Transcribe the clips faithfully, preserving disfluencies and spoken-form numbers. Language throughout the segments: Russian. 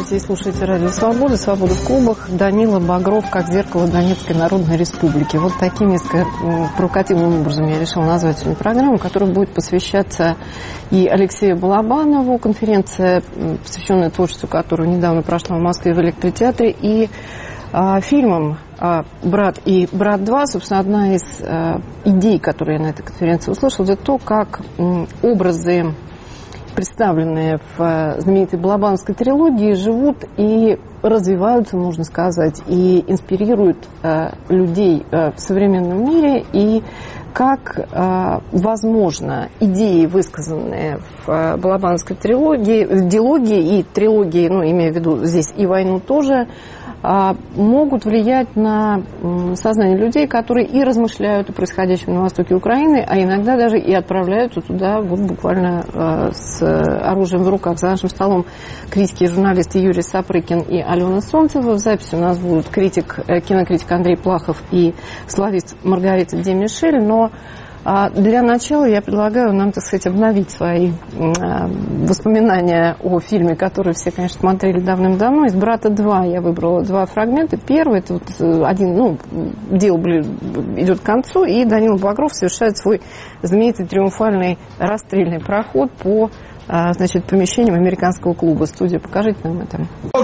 Здравствуйте, слушайте Радио Свобода, Свобода в клубах. Данила Багров как зеркало Донецкой Народной Республики. Вот таким несколько провокативным образом я решила назвать сегодня программу, которая будет посвящаться и Алексею Балабанову, конференция, посвященная творчеству, которая недавно прошла в Москве в Электротеатре, и а, фильмам а, «Брат» и «Брат два». Собственно, одна из а, идей, которые я на этой конференции услышала, это то, как м, образы, представленные в знаменитой Балабановской трилогии, живут и развиваются, можно сказать, и инспирируют э, людей э, в современном мире, и как, э, возможно, идеи, высказанные в э, Балабановской трилогии, в дилогии и трилогии, ну, имея в виду здесь и войну тоже, могут влиять на сознание людей, которые и размышляют о происходящем на востоке Украины, а иногда даже и отправляются туда вот буквально с оружием в руках. За нашим столом критики и журналисты Юрий Сапрыкин и Алена Солнцева. В записи у нас будут критик, кинокритик Андрей Плахов и славист Маргарита Де Мишель, но для начала я предлагаю нам, так сказать, обновить свои воспоминания о фильме, который все, конечно, смотрели давным-давно. Из «Брата два» я выбрала два фрагмента. Первый, это вот один, ну, дело идет к концу, и Данила Багров совершает свой знаменитый триумфальный расстрельный проход по, значит, помещениям американского клуба. Студия, покажите нам это.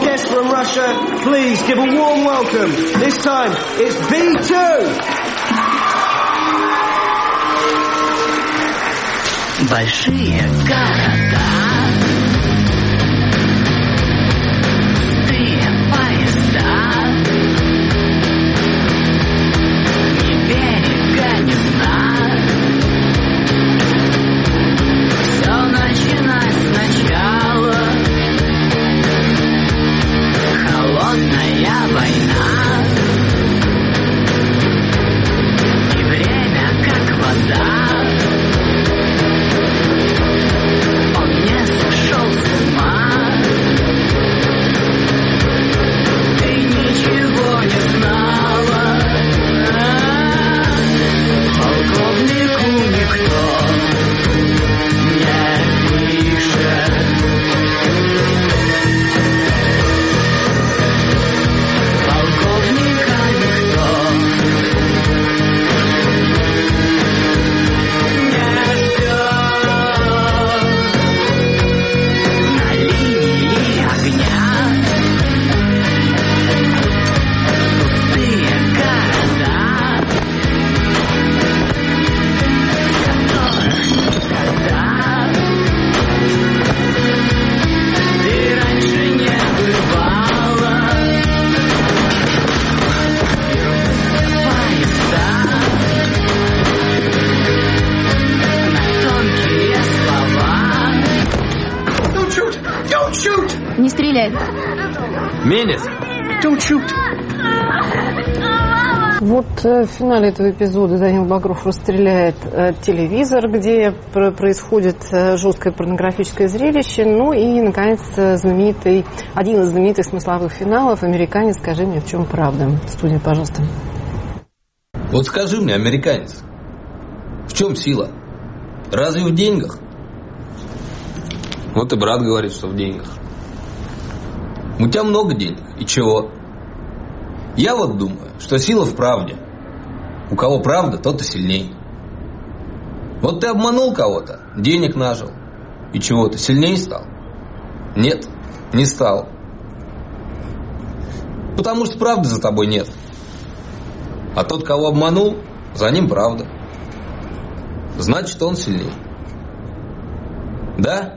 Большие города, пустые поезда, ни берега, ни дна. Все начинать сначала. Холодная война, и время как вода. Не стреляй. Менец, don't shoot. Вот в финале этого эпизода Данил Багров расстреляет э, телевизор, где пр- происходит э, жесткое порнографическое зрелище. Ну и, наконец, знаменитый, один из знаменитых смысловых финалов «Американец, скажи мне, в чем правда». Студия, пожалуйста. Вот скажи мне, американец, в чем сила? Разве в деньгах? Вот и брат говорит, что в деньгах. У тебя много денег. И чего? Я вот думаю, что сила в правде. У кого правда, тот и сильней. Вот ты обманул кого-то, денег нажил. И чего, ты сильнее стал? Нет, не стал. Потому что правды за тобой нет. А тот, кого обманул, за ним правда. Значит, он сильней. Да?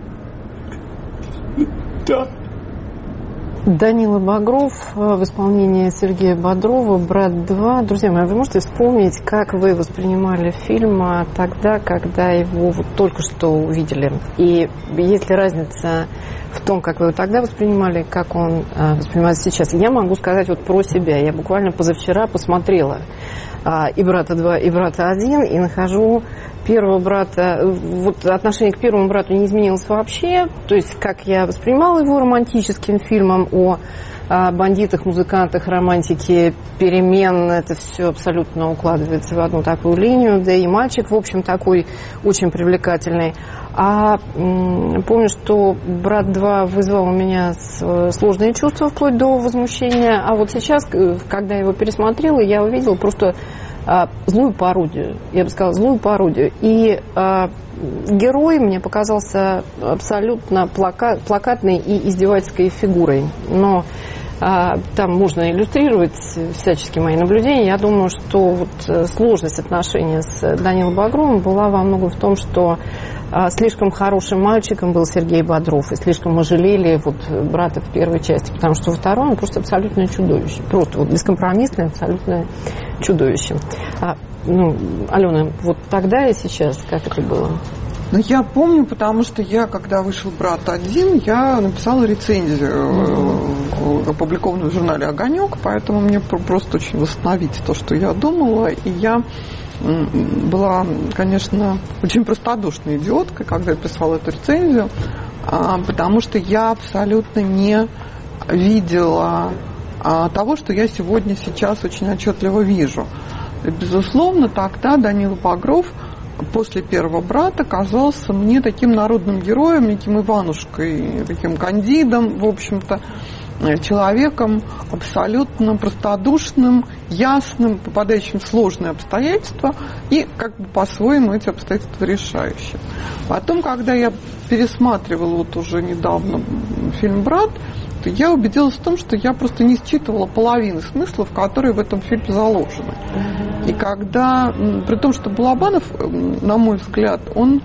Да. Данила Багров в исполнении Сергея Бодрова «Брат два». Друзья мои, вы можете вспомнить, как вы воспринимали фильм тогда, когда его вот только что увидели? И есть ли разница в том, как вы его тогда воспринимали, как он воспринимается сейчас? Я могу сказать вот про себя. Я буквально позавчера посмотрела и «Брата два», и «Брата один», и нахожу первого брата, вот отношение к первому брату не изменилось вообще, то есть как я воспринимала его романтическим фильмом о о бандитах, музыкантах, романтике, перемен. Это все абсолютно укладывается в одну такую линию. Да и мальчик, в общем, такой очень привлекательный. А м, помню, что «Брат два» вызвал у меня сложные чувства вплоть до возмущения. А вот сейчас, когда я его пересмотрела, я увидела просто а, злую пародию. Я бы сказала, злую пародию. И а, герой мне показался абсолютно плака- плакатной и издевательской фигурой. Но а, там можно иллюстрировать всячески мои наблюдения. Я думаю, что вот сложность отношений с Данилой Багровым была во многом в том, что а, слишком хорошим мальчиком был Сергей Бодров, и слишком мы жалели вот брата в первой части, потому что во втором он просто абсолютное чудовище. Просто вот бескомпромиссное абсолютное чудовище. А, ну, Алена, вот тогда и сейчас, как это было? Ну, я помню, потому что я, когда вышел «Брат один», я написала рецензию, mm-hmm. опубликованную в журнале «Огонек», поэтому мне просто очень восстановить то, что я думала. И я была, конечно, очень простодушной идиоткой, когда я писала эту рецензию, потому что я абсолютно не видела того, что я сегодня, сейчас очень отчетливо вижу. Безусловно, тогда Данила Багров после первого «Брата» казался мне таким народным героем, неким Иванушкой, таким кандидом, в общем-то, человеком абсолютно простодушным, ясным, попадающим в сложные обстоятельства и как бы по-своему эти обстоятельства решающие. Потом, когда я пересматривала вот уже недавно фильм «Брат», то я убедилась в том, что я просто не считывала половины смыслов, которые в этом фильме заложены. И когда, при том, что Балабанов, на мой взгляд, он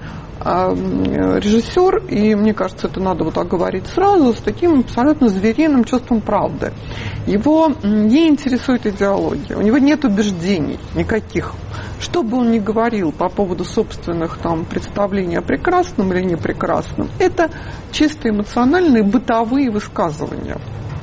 режиссер, и мне кажется, это надо вот так говорить сразу, с таким абсолютно звериным чувством правды. Его не интересует идеология, у него нет убеждений никаких. Что бы он ни говорил по поводу собственных там представлений о прекрасном или непрекрасном, это чисто эмоциональные бытовые высказывания.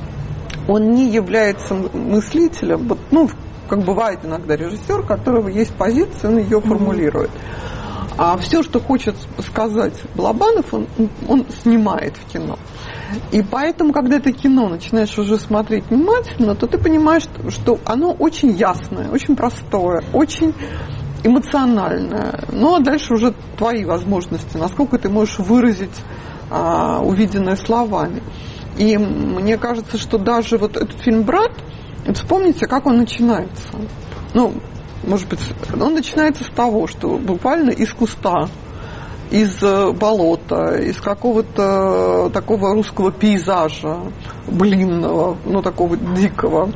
Он не является мыслителем, ну, как бывает иногда режиссер, у которого есть позиция, он ее формулирует. А все, что хочет сказать Балабанов, он, он снимает в кино. И поэтому, когда ты кино начинаешь уже смотреть внимательно, то ты понимаешь, что оно очень ясное, очень простое, очень эмоциональное. Ну, а дальше уже твои возможности, насколько ты можешь выразить а, увиденное словами. И мне кажется, что даже вот этот фильм «Брат», вспомните, как он начинается. Ну, может быть, он начинается с того, что буквально из куста, из болота, из какого-то такого русского пейзажа блинного, ну, такого дикого,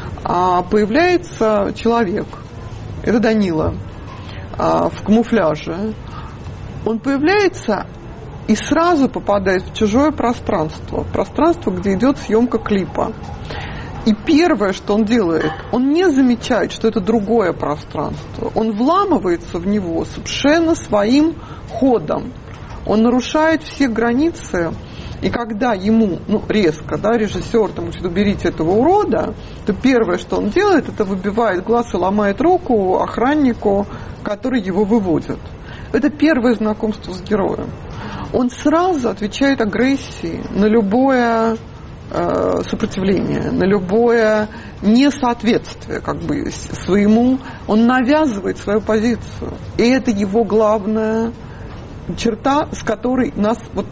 появляется человек. Это Данила в камуфляже. Он появляется и сразу попадает в чужое пространство, пространство, где идет съемка клипа. И первое, что он делает, он не замечает, что это другое пространство. Он вламывается в него совершенно своим ходом. Он нарушает все границы. И когда ему, ну, резко, да, режиссер там говорит, уберите этого урода, то первое, что он делает, это выбивает глаз и ломает руку охраннику, который его выводит. Это первое знакомство с героем. Он сразу отвечает агрессией на любое сопротивление, на любое несоответствие как бы своему, он навязывает свою позицию. И это его главная черта, с которой нас вот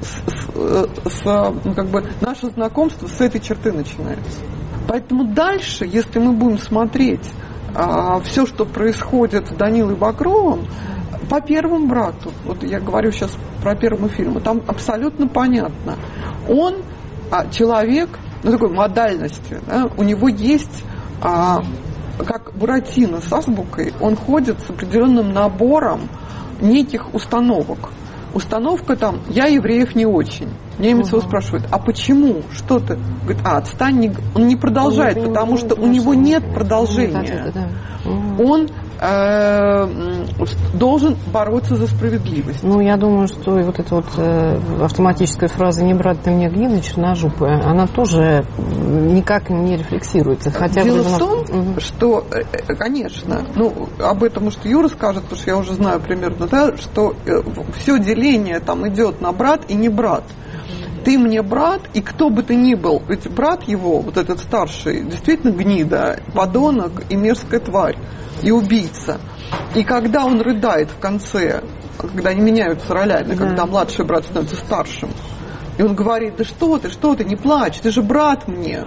с, с, как бы наше знакомство с этой черты начинается. Поэтому дальше, если мы будем смотреть а, все, что происходит с Данилой Багровым, по первому «Брату», вот я говорю сейчас про первый фильм, там абсолютно понятно. Он А человек, ну, такой модальности, да, у него есть, а, как Буратино с азбукой, он ходит с определенным набором неких установок. Установка там «я евреев не очень». Немец его спрашивает, а почему? Что ты? Говорит, а, отстань, не... он не продолжает, он не, потому не, что у него нет продолжения. Он э, должен бороться за справедливость. Ну, я думаю, что и вот эта вот э, автоматическая фраза «не брат ты мне гнида черножопая», она тоже никак не рефлексируется. Хотя Дело бы в том, угу. что, конечно, ну, об этом, может, Юра скажет, потому что я уже знаю примерно, да, что все деление там идет на брат и не брат. ты мне брат, и кто бы ты ни был, ведь брат его, вот этот старший, действительно гнида, подонок и мерзкая тварь, и убийца. И когда он рыдает в конце, когда они меняются ролями, да. когда младший брат становится старшим, и он говорит: да что ты, что ты, не плачь, ты же брат мне.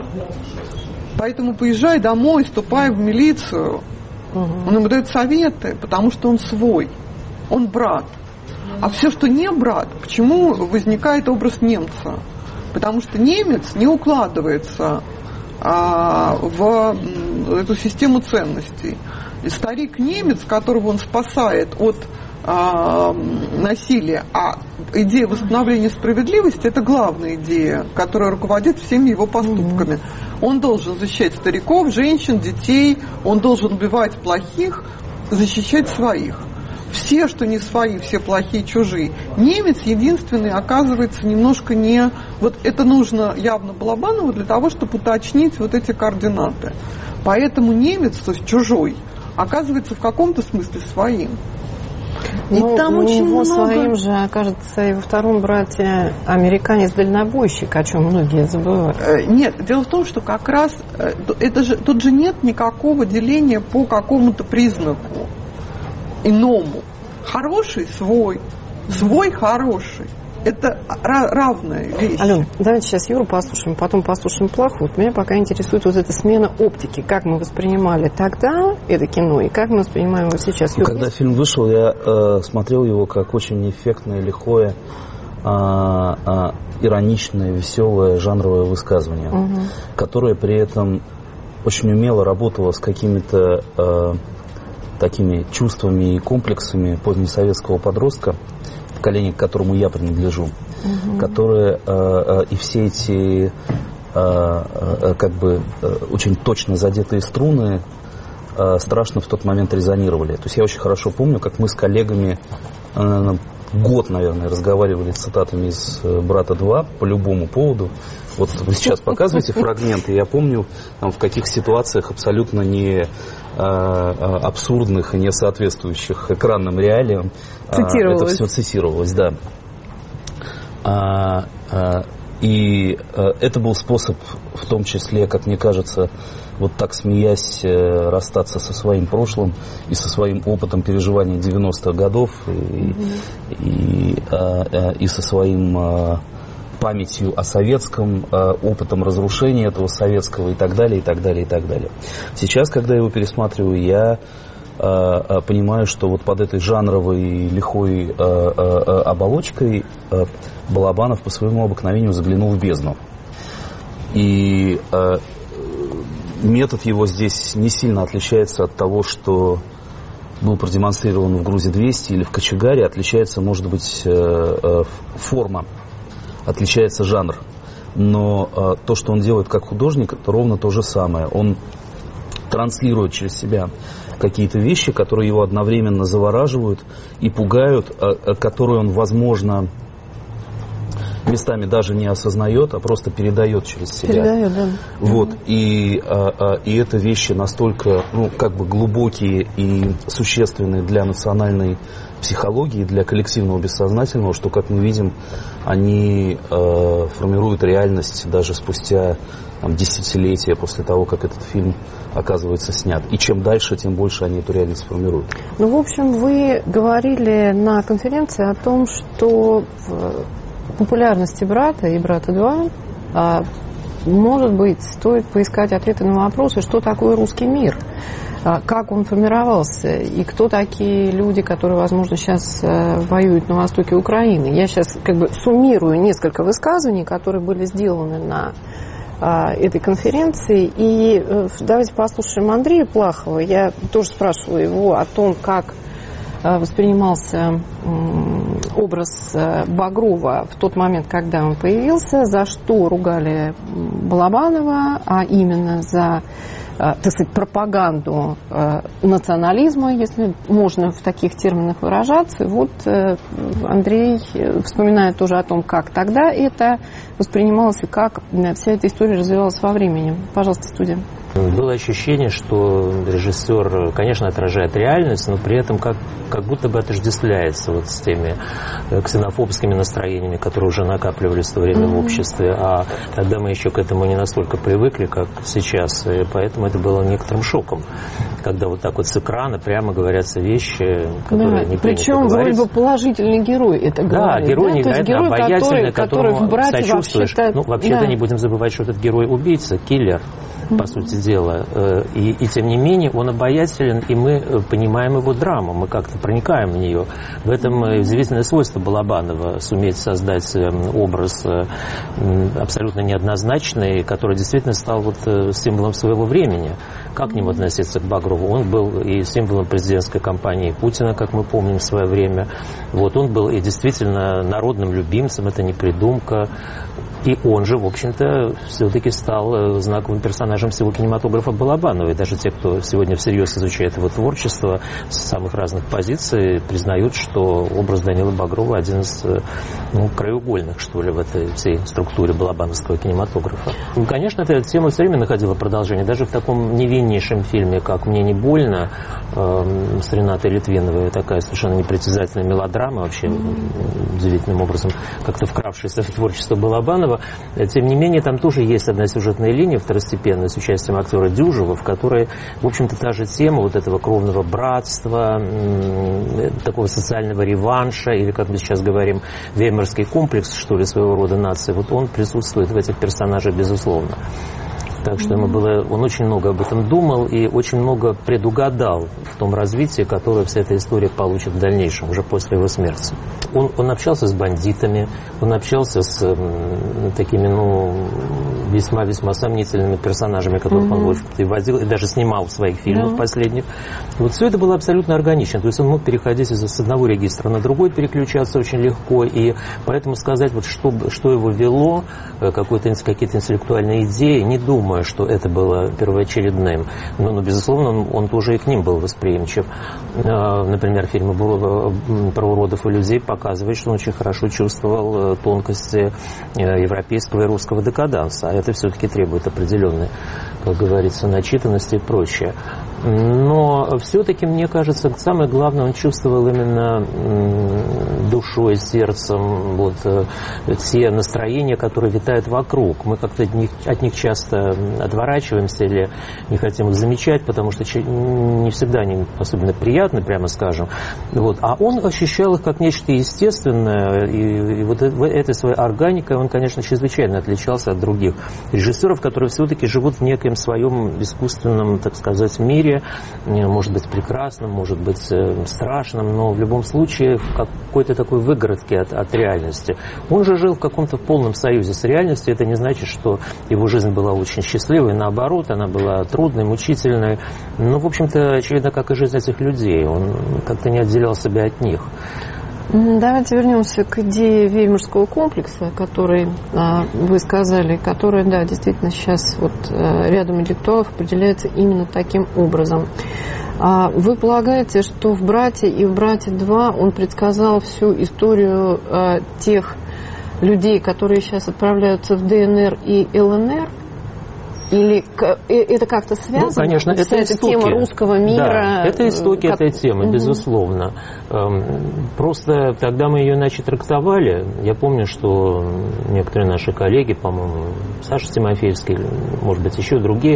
Поэтому поезжай домой, ступай в милицию. Угу. Он ему дает советы, потому что он свой, он брат. А все, что не брат, почему возникает образ немца? Потому что немец не укладывается а, в эту систему ценностей. И старик-немец, которого он спасает от а, насилия, а идея восстановления справедливости – это главная идея, которая руководит всеми его поступками. Он должен защищать стариков, женщин, детей, он должен убивать плохих, защищать своих. Все, что не свои, все плохие, чужие. Немец единственный, оказывается, немножко не... Вот это нужно явно Балабанову для того, чтобы уточнить вот эти координаты. Поэтому немец, то есть чужой, оказывается в каком-то смысле своим. И ну, там у очень него много... своим же окажется и во втором брате американец-дальнобойщик, о чем многие забывают. Нет, дело в том, что как раз это же, тут же нет никакого деления по какому-то признаку иному. Хороший свой, свой хороший. Это равная вещь. Алена, давайте сейчас Юру послушаем, потом послушаем Плаху. Вот меня пока интересует вот эта смена оптики. Как мы воспринимали тогда это кино и как мы воспринимаем его сейчас. Юра, когда есть? Фильм вышел, я э, смотрел его как очень эффектное, лихое, э, э, ироничное, веселое жанровое высказывание, угу. которое при этом очень умело работало с какими-то э, такими чувствами и комплексами позднесоветского подростка, поколение, к которому я принадлежу, угу. которые э, э, и все эти э, э, как бы э, очень точно задетые струны э, страшно в тот момент резонировали. То есть я очень хорошо помню, как мы с коллегами э, год, наверное, разговаривали с цитатами из «Брата два» по любому поводу. Вот вы сейчас показываете фрагменты, я помню, там, в каких ситуациях абсолютно не э, абсурдных и не соответствующих экранным реалиям это все цитировалось, да. А, а, и а, это был способ, в том числе, как мне кажется, вот так смеясь, расстаться со своим прошлым и со своим опытом переживания девяностых годов и, mm-hmm. и, а, и со своим а, памятью о советском, а, опытом разрушения этого советского и так далее, и так далее, и так далее. Сейчас, когда я его пересматриваю, я понимаю, что вот под этой жанровой лихой э, э, оболочкой э, Балабанов по своему обыкновению заглянул в бездну. И э, метод его здесь не сильно отличается от того, что был продемонстрирован в «Грузе двести» или в «Кочегаре». Отличается, может быть, э, э, форма, отличается жанр. Но э, то, что он делает как художник, это ровно то же самое. Он транслирует через себя какие-то вещи, которые его одновременно завораживают и пугают, которые он, возможно, местами даже не осознает, а просто передает через себя. Передает, да. Вот. И, и это вещи настолько, ну, как бы глубокие и существенные для национальной психологии, для коллективного бессознательного, что, как мы видим, они э, формируют реальность даже спустя там, десятилетия после того, как этот фильм оказывается снят. И чем дальше, тем больше они эту реальность формируют. Ну, в общем, вы говорили на конференции о том, что в популярности «Брата» и «Брата два», а, может быть, стоит поискать ответы на вопросы, что такое русский мир, а, как он формировался и кто такие люди, которые, возможно, сейчас а, воюют на востоке Украины. Я сейчас как бы суммирую несколько высказываний, которые были сделаны на этой конференции. И давайте послушаем Андрея Плахова. Я тоже спрашивала его о том, как воспринимался образ Багрова в тот момент, когда он появился, за что ругали Балабанова, а именно за, так сказать, пропаганду национализма, если можно в таких терминах выражаться. Вот Андрей вспоминает тоже о том, как тогда это воспринималось и как вся эта история развивалась во времени. Пожалуйста, студия. Было ощущение, что режиссер, конечно, отражает реальность, но при этом как, как будто бы отождествляется вот с теми ксенофобскими настроениями, которые уже накапливались в то время mm-hmm. в обществе. А тогда мы еще к этому не настолько привыкли, как сейчас. И поэтому это было некоторым шоком, когда вот так вот с экрана прямо говорятся вещи, которые да, не принято причем говорить. вроде бы положительный герой это говорит. Да, герой да? не играет, а обаятельный, который, которому который сочувствуешь. вообще-то... Ну, вообще-то да. не будем забывать, что этот герой убийца, киллер, mm-hmm. по сути дела. И, и тем не менее он обаятелен, и мы понимаем его драму, мы как-то проникаем в нее. В этом удивительное свойство Балабанова, суметь создать образ абсолютно неоднозначный, который действительно стал вот символом своего времени. Как к нему относиться, к Багрову? Он был и символом президентской кампании Путина, как мы помним в свое время. Вот, он был и действительно народным любимцем, это не придумка. И он же, в общем-то, все-таки стал знаковым персонажем всего кинематографа Балабанова. И даже те, кто сегодня всерьез изучает его творчество с самых разных позиций, признают, что образ Данилы Багрова один из ну, краеугольных, что ли, в этой всей структуре балабановского кинематографа. Ну, конечно, эта тема все время находила продолжение. Даже в таком невиннейшем фильме, как «Мне не больно», э, с Ренатой Литвиновой, такая совершенно непритязательная мелодрама, вообще удивительным образом как-то вкравшаяся в творчество Балабанова. Тем не менее, там тоже есть одна сюжетная линия второстепенная с участием актера Дюжева, в которой, в общем-то, та же тема вот этого кровного братства, такого социального реванша, или, как мы сейчас говорим, веймарский комплекс, что ли, своего рода нации, вот он присутствует в этих персонажах, безусловно. Так что ему было, он очень много об этом думал и очень много предугадал в том развитии, которое вся эта история получит в дальнейшем, уже после его смерти. Он, он общался с бандитами, он общался с м, такими, ну, весьма-весьма сомнительными персонажами, которых mm-hmm. он, в общем-то, и водил, и даже снимал в своих фильмах mm-hmm. последних. Вот все это было абсолютно органично. То есть он мог переходить из, с одного регистра на другой, переключаться очень легко, и поэтому сказать, вот, что, что его вело, какие-то интеллектуальные идеи, не думаю, что это было первоочередным. Но, ну, безусловно, он, он тоже и к ним был восприимчив. Например, фильмы про уродов и людей показывают, что он очень хорошо чувствовал тонкости европейского и русского декаданса. А это все-таки требует определенной, как говорится, начитанности и прочее. Но все-таки, мне кажется, самое главное, он чувствовал именно душой, сердцем вот, те настроения, которые витают вокруг. Мы как-то от них, от них часто отворачиваемся или не хотим их замечать, потому что не всегда они особенно приятны, прямо скажем. Вот. А он ощущал их как нечто естественное, и, и вот этой своей органикой он, конечно, чрезвычайно отличался от других режиссеров, которые все-таки живут в некоем своем искусственном, так сказать, мире, может быть прекрасным, может быть страшным, но в любом случае в какой-то такой выгородке от, от реальности. Он же жил в каком-то полном союзе с реальностью. Это не значит, что его жизнь была очень счастливой, наоборот, она была трудной, мучительной. Ну, в общем-то, очевидно, как и жизнь этих людей. Он как-то не отделял себя от них. Давайте вернемся к идее веймарского комплекса, который а, вы сказали, который, да, действительно сейчас вот а, рядом интеллектуалов определяется именно таким образом. А, вы полагаете, что в «Брате» и в «Брате два» он предсказал всю историю а, тех людей, которые сейчас отправляются в ДНР и ЛНР? Или это как-то связано? Ну, конечно, это эта тема русского мира? Да, это истоки как... этой темы, угу. безусловно. Просто тогда мы ее иначе трактовали. Я помню, что некоторые наши коллеги, по-моему, Саша Тимофеевский, может быть, еще другие,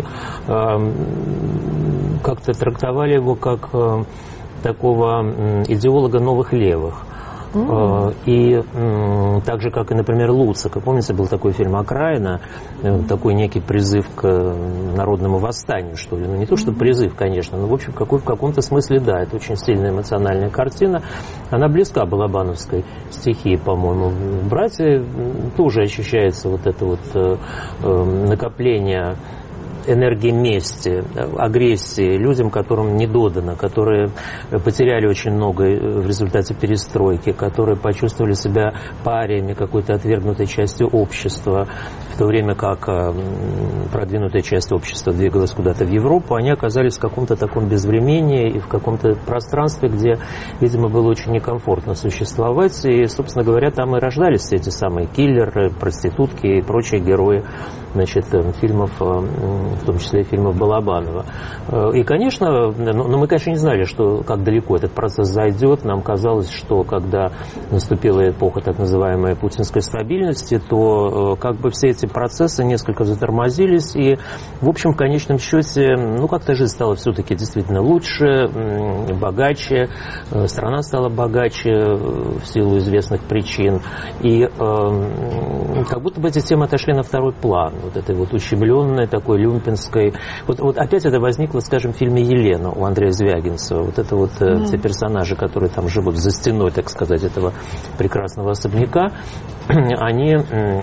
как-то трактовали его как такого идеолога новых левых. Mm-hmm. И так же, как и, например, Луцик. Помните, был такой фильм «Окраина», такой некий призыв к народному восстанию, что ли. Ну, не то, что призыв, конечно, но, в общем, какой, в каком-то смысле, да, это очень сильная эмоциональная картина. Она близка балабановской стихии, по-моему. В «Брате» тоже ощущается вот это вот э, накопление энергии мести, агрессии людям, которым не додано, которые потеряли очень много в результате перестройки, которые почувствовали себя париями, какой-то отвергнутой частью общества, в то время как продвинутая часть общества двигалась куда-то в Европу, они оказались в каком-то таком безвремении и в каком-то пространстве, где, видимо, было очень некомфортно существовать, и, собственно говоря, там и рождались все эти самые киллеры, проститутки и прочие герои значит, фильмов, в том числе и фильмов Балабанова. И, конечно, но мы, конечно, не знали, что, как далеко этот процесс зайдет. Нам казалось, что когда наступила эпоха так называемой путинской стабильности, то как бы все эти процессы несколько затормозились, и, в общем, в конечном счете, ну, как-то жизнь стала все-таки действительно лучше, богаче, страна стала богаче в силу известных причин, и э, как будто бы эти темы отошли на второй план, вот этой вот ущемленной такой люмпинской, вот, вот опять это возникло, скажем, в фильме «Елена» у Андрея Звягинцева, вот это вот mm. те персонажи, которые там живут за стеной, так сказать, этого прекрасного особняка, они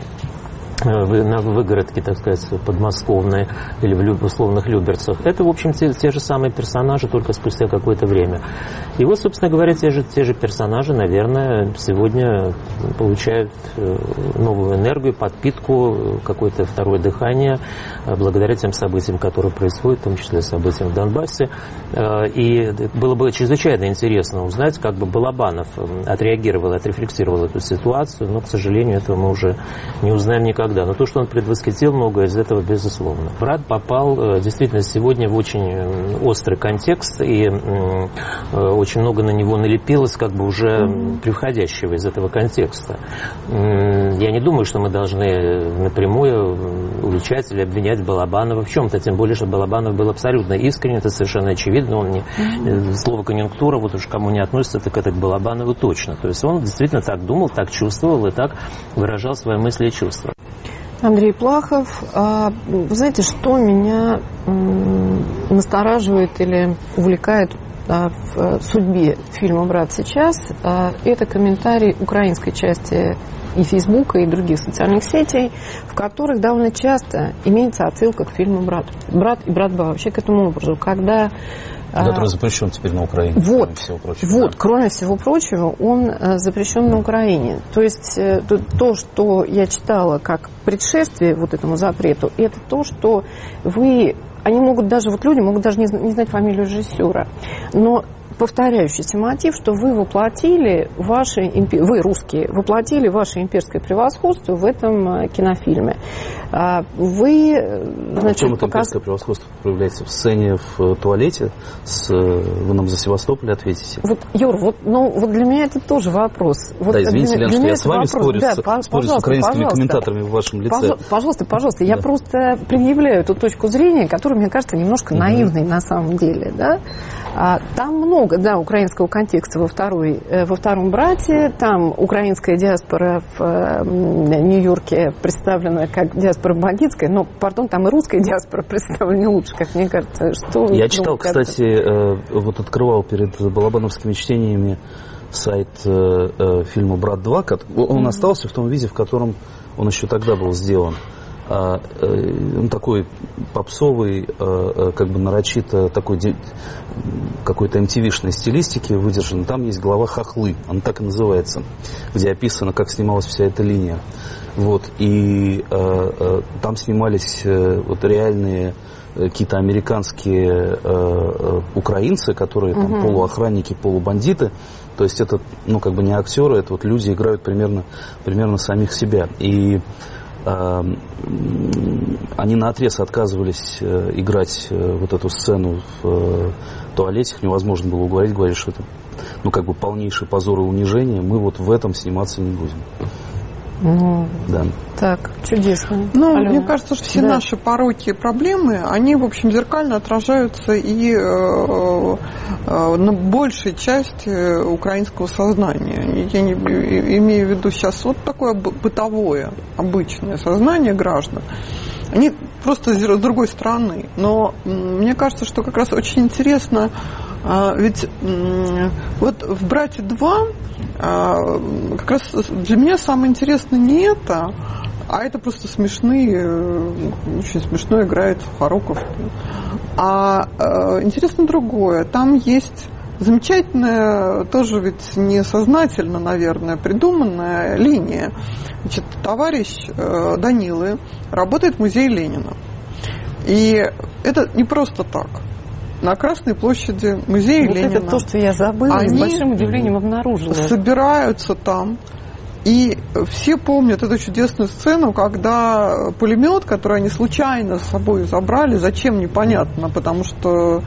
на выгородке, так сказать, подмосковной или в условных Люберцах. Это, в общем, те, те же самые персонажи, только спустя какое-то время. И вот, собственно говоря, те же, те же персонажи, наверное, сегодня получают новую энергию, подпитку, какое-то второе дыхание благодаря тем событиям, которые происходят, в том числе событиям в Донбассе. И было бы чрезвычайно интересно узнать, как бы Балабанов отреагировал, отрефлексировал эту ситуацию, но, к сожалению, этого мы уже не узнаем никогда. Но то, что он предвосхитил, многое из этого безусловно. Брат попал действительно сегодня в очень острый контекст, и очень много на него налепилось как бы уже превходящего из этого контекста. Я не думаю, что мы должны напрямую уличать или обвинять Балабанова в чем-то, тем более, что Балабанов был абсолютно искренен, это совершенно очевидно. Он не... Слово «конъюнктура», вот уж кому не относится, так это к Балабанову точно. То есть он действительно так думал, так чувствовал и так выражал свои мысли и чувства. Андрей Плахов, вы знаете, что меня настораживает или увлекает в судьбе фильма «Брат» сейчас, это комментарий украинской части и Фейсбука, и других социальных сетей, в которых довольно часто имеется отсылка к фильму «Брат». «Брат» и «Брат два» вообще к этому образу, когда... Который запрещен теперь на Украине, вот, кроме всего прочего. Вот, да? кроме всего прочего, он запрещен на Украине. То есть то, что я читала как предшествие вот этому запрету, это то, что вы... Они могут даже, вот люди могут даже не знать фамилию режиссера, но повторяющийся мотив, что вы воплотили ваши, вы, русские, воплотили ваше имперское превосходство в этом кинофильме. Вы, значит, в чем это показ... имперское превосходство проявляется? В сцене в туалете? С... Вы нам за Севастополь ответите? Вот, Юр, вот, ну, вот для меня это тоже вопрос. Вот да, извините, Лен, что я с вами спорю, да, с, спорю с украинскими комментаторами в вашем лице. Пожалуйста, пожалуйста, да. Я просто предъявляю эту точку зрения, которая, мне кажется, немножко наивной на самом деле. Да? А, там много, да, украинского контекста во, второй, во втором «Брате», там украинская диаспора в э, Нью-Йорке представлена как диаспора бандитская, но, пардон, там и русская диаспора представлена лучше, как мне кажется. Что Я читал, кстати, э, вот открывал перед балабановскими чтениями сайт э, э, фильма «Брат два», он mm-hmm. остался в том виде, в котором он еще тогда был сделан. Он такой попсовый, как бы нарочито такой какой-то эм ти ви-шной стилистики выдержан. Там есть глава «Хохлы», она так и называется, где описано, как снималась вся эта линия. Вот. И э, там снимались вот реальные какие-то американские э, украинцы, которые там угу. полуохранники, полубандиты. То есть это, ну, как бы не актеры, это вот люди играют примерно, примерно самих себя. И они наотрез отказывались играть вот эту сцену в туалете, их невозможно было уговорить, говорили, что это, ну, как бы полнейший позор и унижение, мы вот в этом сниматься не будем. Ну, да. Так, чудесно. Ну, Алена. мне кажется, что все да. наши пороки и проблемы, они, в общем, зеркально отражаются и э, э, на большей части украинского сознания. Я не, имею в виду сейчас вот такое бытовое, обычное сознание граждан. Они просто с другой стороны. Но мне кажется, что как раз очень интересно, ведь вот в «Брате два» как раз для меня самое интересное не это, а это просто смешные, очень смешно играет Сухоруков. А интересно другое. Там есть замечательная, тоже ведь несознательно, наверное, придуманная линия. Значит, товарищ Данилы работает в музее Ленина. И это не просто так. На Красной площади музея вот Ленина. Это то, что я забыла, и с большим удивлением обнаружила. Собираются там и все помнят эту чудесную сцену, когда пулемет, который они случайно с собой забрали, зачем, непонятно, потому что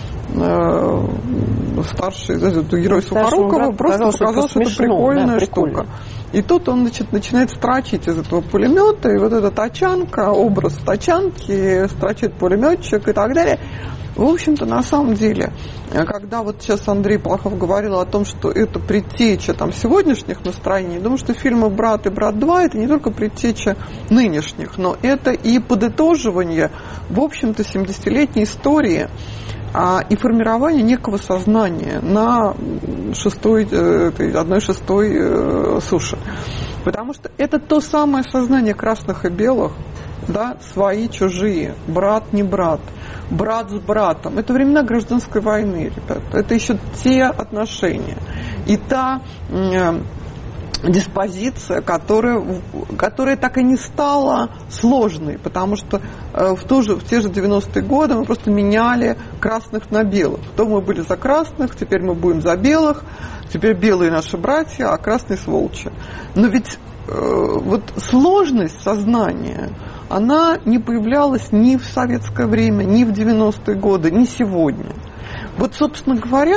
э, старший герой Сухорукова просто показал, что это прикольная да, штука. И тут он, значит, начинает строчить из этого пулемета, и вот эта тачанка, образ тачанки, строчит пулеметчик и так далее. В общем-то, на самом деле, когда вот сейчас Андрей Плахов говорил о том, что это предтеча там, сегодняшних настроений, я думаю, что фильмы «Брат» и «Брат два» это не только предтеча нынешних, но это и подытоживание, в общем-то, семидесятилетней истории а, и формирование некого сознания на шестой, одной шестой э, суше. Потому что это то самое сознание красных и белых, да, свои, чужие, брат, не брат, брат с братом. Это времена гражданской войны, ребята. Это еще те отношения. И та э, диспозиция, которая, которая так и не стала сложной, потому что э, в, ту же, в те же девяностые годы мы просто меняли красных на белых. То мы были за красных, теперь мы будем за белых, теперь белые наши братья, а красные сволочи. Но ведь э, вот сложность сознания, она не появлялась ни в советское время, ни в девяностые годы, ни сегодня. Вот, собственно говоря,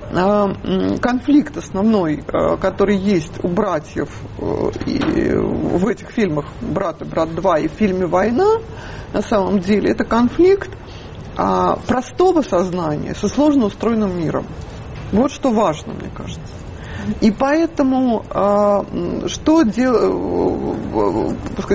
конфликт основной, который есть у братьев в этих фильмах «Брат» и «Брат два» и в фильме «Война», на самом деле, это конфликт простого сознания со сложно устроенным миром. Вот что важно, мне кажется. И поэтому, что делать,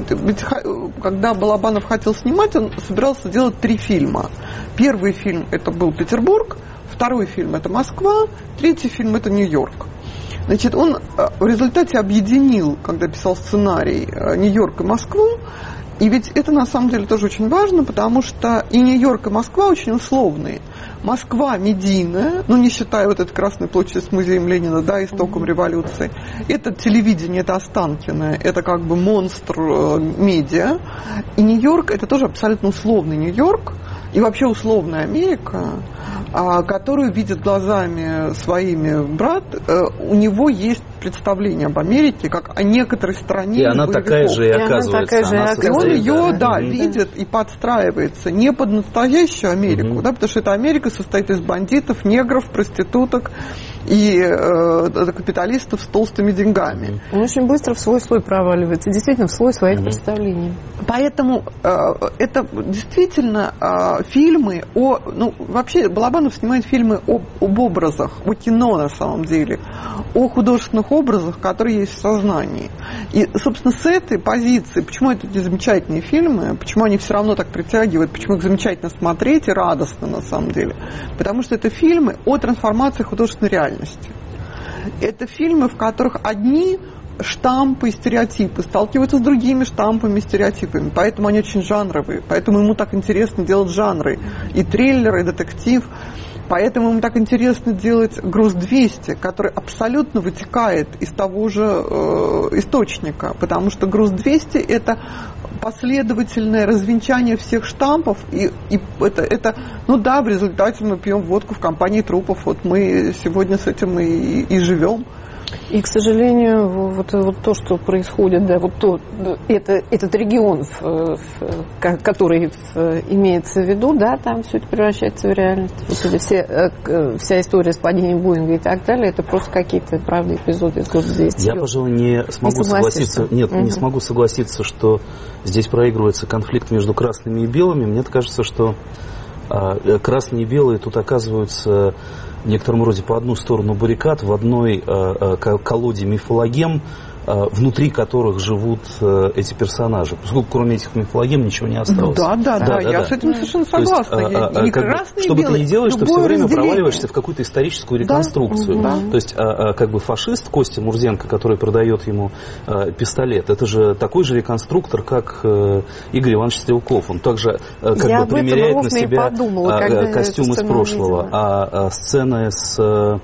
когда Балабанов хотел снимать, он собирался делать три фильма. Первый фильм это был Петербург, второй фильм это Москва, третий фильм это Нью-Йорк. Значит, он в результате объединил, когда писал сценарий, Нью-Йорк и Москву. И ведь это на самом деле тоже очень важно, потому что и Нью-Йорк, и Москва очень условные. Москва медийная, ну не считая вот этой Красной площади с музеем Ленина, да, истоком mm-hmm. революции. Это телевидение, это Останкино, это как бы монстр э, медиа. И Нью-Йорк это тоже абсолютно условный Нью-Йорк. И вообще условная Америка, которую видит глазами своими брат, у него есть представление об Америке как о некоторой стране. И она такая же и оказывается. И, она и он ее, да, да, видит и подстраивается не под настоящую Америку, mm-hmm. да, потому что эта Америка состоит из бандитов, негров, проституток и э, капиталистов с толстыми деньгами. Он очень быстро в свой слой проваливается, действительно в слой своих mm-hmm. представлений. Поэтому э, это действительно э, фильмы о... Ну, вообще, Балабанов снимает фильмы об, об образах, о кино на самом деле, о художественных образах, которые есть в сознании. И, собственно, с этой позиции, почему это эти замечательные фильмы, почему они все равно так притягивают, почему их замечательно смотреть и радостно на самом деле, потому что это фильмы о трансформации художественной реальности. Это фильмы, в которых одни штампы и стереотипы сталкиваются с другими штампами и стереотипами. Поэтому они очень жанровые. Поэтому ему так интересно делать жанры. И триллер, и детектив. Поэтому ему так интересно делать «Груз двести», который абсолютно вытекает из того же э, источника. Потому что «Груз двести» — это последовательное развенчание всех штампов. И, и это, это, ну да, в результате мы пьем водку в компании трупов. Вот мы сегодня с этим и, и живем. И, к сожалению, вот, вот то, что происходит, да, вот то, это, этот регион, в, в, который в, имеется в виду, да, там все это превращается в реальность. Вот эти все, вся история с падением Боинга и так далее, это просто какие-то, правда, эпизоды из года двести. Я, пожалуй, не смогу не согласиться. Нет, угу. не смогу согласиться, что здесь проигрывается конфликт между красными и белыми. Мне кажется, что а, красные и белые тут оказываются в некотором роде по одну сторону баррикад, в одной э, колоде мифологем, э, внутри которых живут э, эти персонажи. Поскольку кроме этих мифологем ничего не осталось. Да, да, да, да, да я да. с этим совершенно согласна. То есть, а, а, как бы, что бы ты ни делаешь, ты все время разделение. проваливаешься в какую-то историческую реконструкцию. Да? Да. То есть, а, а, как бы фашист Костя Мурзенко, который продает ему а, пистолет, это же такой же реконструктор, как а, Игорь Иванович Стрелков. Он также а, как я бы примеряет на себя подумала, а, костюм из прошлого. А, а сцена с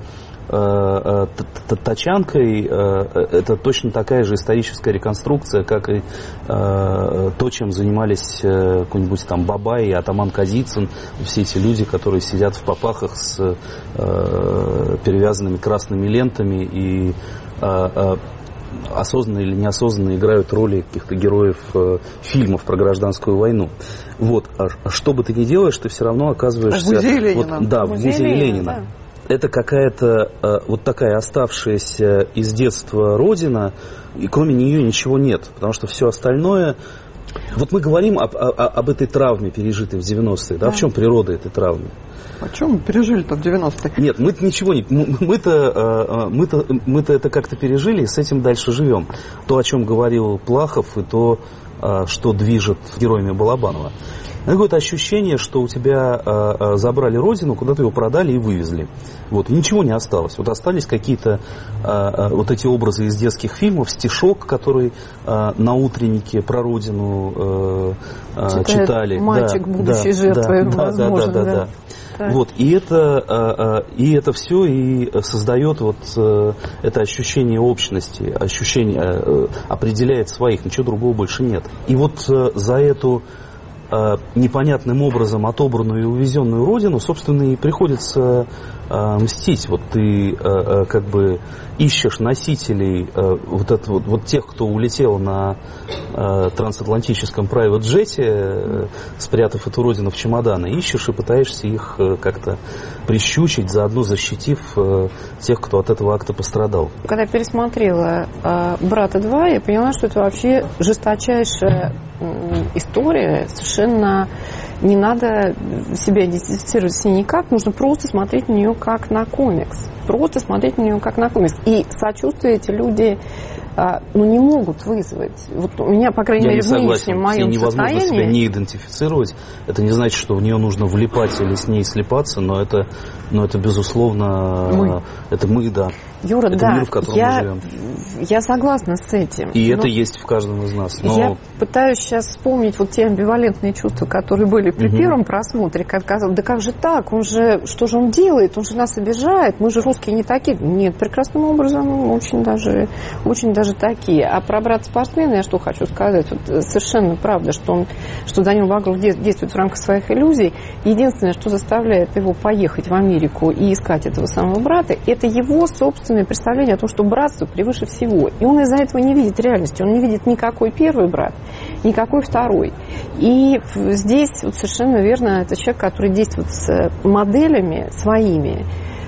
тачанкой это точно такая же историческая реконструкция, как и то, чем занимались какой-нибудь там Бабай и атаман Казицын, все эти люди, которые сидят в попахах с перевязанными красными лентами и осознанно или неосознанно играют роли каких-то героев э, фильмов про гражданскую войну. Вот. А что бы ты ни делаешь, ты все равно оказываешься... В музее Ленина. Вот, да, в музее, музее Ленина. Ленина. Да. Это какая-то э, вот такая оставшаяся из детства родина, и кроме нее ничего нет, потому что все остальное... Вот мы говорим об, о, об этой травме, пережитой в девяностые. Да? Да. В чем природа этой травмы? О чем мы пережили-то в девяностые? Нет, мы-то ничего не... Мы-то, мы-то, мы-то это как-то пережили и с этим дальше живем. То, о чем говорил Плахов, и то, что движет героями Балабанова. Какое-то ощущение, что у тебя э, забрали родину, куда-то его продали и вывезли. Вот, и ничего не осталось. Вот остались какие-то э, вот эти образы из детских фильмов, стишок, который э, на утреннике про родину э, э, читали. Мальчик, да, будущей да, жертвой, да, возможно. Да, да, да, да. Вот, и это, э, и это все и создает вот э, это ощущение общности, ощущение, э, определяет своих, ничего другого больше нет. И вот э, за эту непонятным образом отобранную и увезенную родину, собственно, и приходится э, мстить. Вот ты э, как бы ищешь носителей э, вот, это, вот, вот тех, кто улетел на э, трансатлантическом private джете, э, спрятав эту родину в чемоданы, ищешь и пытаешься их э, как-то прищучить, заодно защитив э, тех, кто от этого акта пострадал. Когда я пересмотрела э, «Брата два», я поняла, что это вообще жесточайшая история, совершенно не надо себя идентифицировать с ней никак, нужно просто смотреть на нее как на комикс. Просто смотреть на нее как на комикс. И сочувствие эти люди ну, не могут вызвать. Вот у меня, по крайней Я мере, в нынешнем моем невозможно состоянии... себя не идентифицировать. Это не значит, что в нее нужно влипать или с ней слипаться, но это, но это безусловно, мы. это мы, да. Юра, это да, мир, в котором я, мы живем. Я согласна с этим. И это есть в каждом из нас. Но... Я пытаюсь сейчас вспомнить вот те амбивалентные чувства, которые были при угу. первом просмотре. Как казалось, да как же так? Он же, что же он делает? Он же нас обижает. Мы же русские не такие. Нет, прекрасным образом очень даже, очень даже такие. А про брата-спортсмена я что хочу сказать? Вот совершенно правда, что, он, что Данил Багров действует в рамках своих иллюзий. Единственное, что заставляет его поехать в Америку и искать этого самого брата, это его собственное представление о том, что братство превыше всего. И он из-за этого не видит реальности. Он не видит никакой первый брат, никакой второй. И здесь вот совершенно верно, это человек, который действует с моделями своими,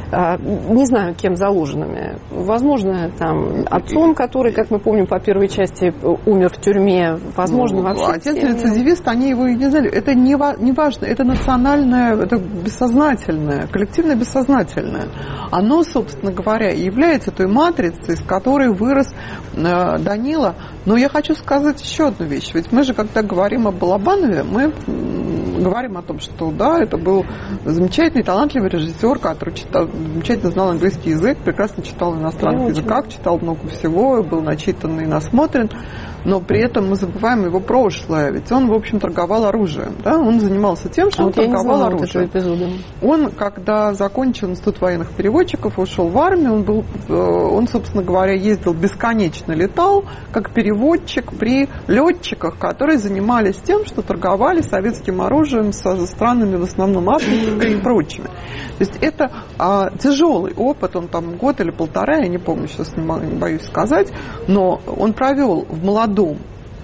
не знаю, кем заложенными. Возможно, там, отцом, который, как мы помним по первой части, умер в тюрьме. Возможно, ну, вообще... Отец рецидивист, они его и не знали. Это не, не важно. Это национальное, это бессознательное, коллективное бессознательное. Оно, собственно говоря, и является той матрицей, из которой вырос э, Данила. Но я хочу сказать еще одну вещь. Ведь мы же, когда говорим о Балабанове, мы говорим о том, что, да, это был замечательный, талантливый режиссер, который читал, замечательно знал английский язык, прекрасно читал на иностранных языках, читал много всего, был начитан и насмотрен, но при этом мы забываем его прошлое, ведь он, в общем, торговал оружием, да, он занимался тем, что а он вот торговал оружием. Он, когда закончил институт военных переводчиков, ушел в армию, он был, он, собственно говоря, ездил бесконечно, летал, как переводчик при летчиках, которые занимались тем, что торговали советским оружием со странами, в основном Африкой и прочими. То есть это а, тяжелый опыт, он там год или полтора, я не помню, сейчас не, не боюсь сказать, но он провел в молодом